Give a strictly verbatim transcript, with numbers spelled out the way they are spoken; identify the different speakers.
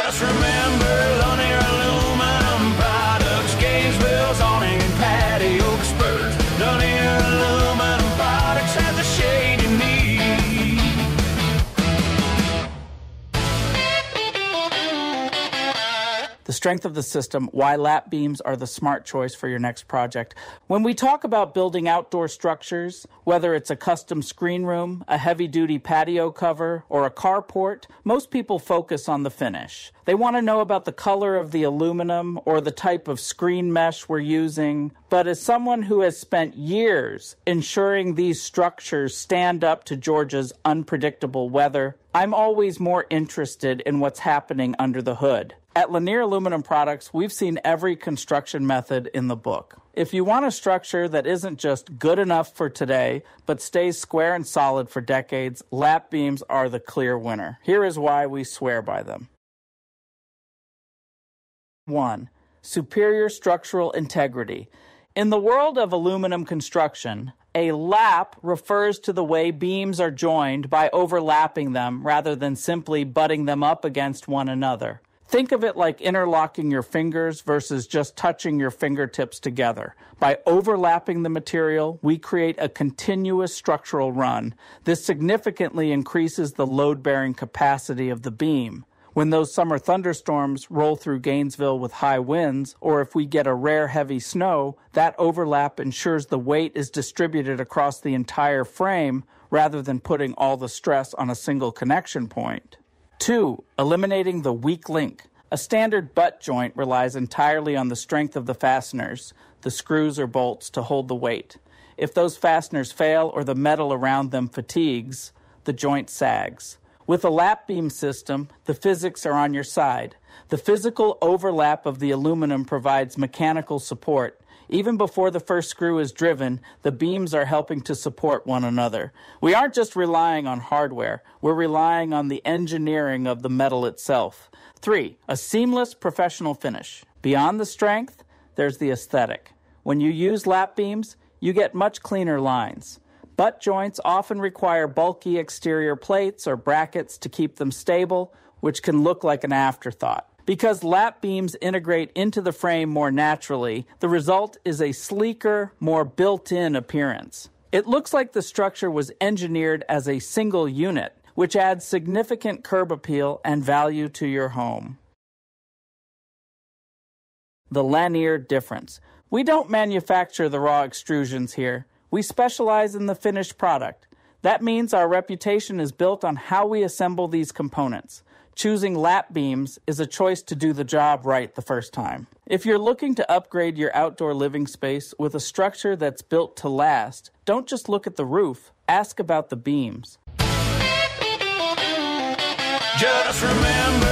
Speaker 1: Just remember Lanier Aluminum Products, Gainesville's awning and patio experts. Lanier Aluminum Products has the shade you need.
Speaker 2: The strength of the system, why lap beams are the smart choice for your next project. When we talk about building outdoor structures, whether it's a custom screen room, a heavy-duty patio cover, or a carport, most people focus on the finish. They want to know about the color of the aluminum or the type of screen mesh we're using. But as someone who has spent years ensuring these structures stand up to Georgia's unpredictable weather, I'm always more interested in what's happening under the hood. At Lanier Aluminum Products, we've seen every construction method in the book. If you want a structure that isn't just good enough for today, but stays square and solid for decades, lap beams are the clear winner. Here is why we swear by them. One, superior structural integrity. In the world of aluminum construction, a lap refers to the way beams are joined by overlapping them rather than simply butting them up against one another. Think of it like interlocking your fingers versus just touching your fingertips together. By overlapping the material, we create a continuous structural run. This significantly increases the load-bearing capacity of the beam. When those summer thunderstorms roll through Gainesville with high winds, or if we get a rare heavy snow, that overlap ensures the weight is distributed across the entire frame rather than putting all the stress on a single connection point. Two, eliminating the weak link. A standard butt joint relies entirely on the strength of the fasteners, the screws or bolts, to hold the weight. If those fasteners fail or the metal around them fatigues, the joint sags. With a lap beam system, the physics are on your side. The physical overlap of the aluminum provides mechanical support. Even before the first screw is driven, the beams are helping to support one another. We aren't just relying on hardware, we're relying on the engineering of the metal itself. Three, a seamless professional finish. Beyond the strength, there's the aesthetic. When you use lap beams, you get much cleaner lines. Butt joints often require bulky exterior plates or brackets to keep them stable, which can look like an afterthought. Because lap beams integrate into the frame more naturally, the result is a sleeker, more built-in appearance. It looks like the structure was engineered as a single unit, which adds significant curb appeal and value to your home. The Lanier difference. We don't manufacture the raw extrusions here. We specialize in the finished product. That means our reputation is built on how we assemble these components. Choosing lap beams is a choice to do the job right the first time. If you're looking to upgrade your outdoor living space with a structure that's built to last, don't just look at the roof, ask about the beams.
Speaker 1: Just remember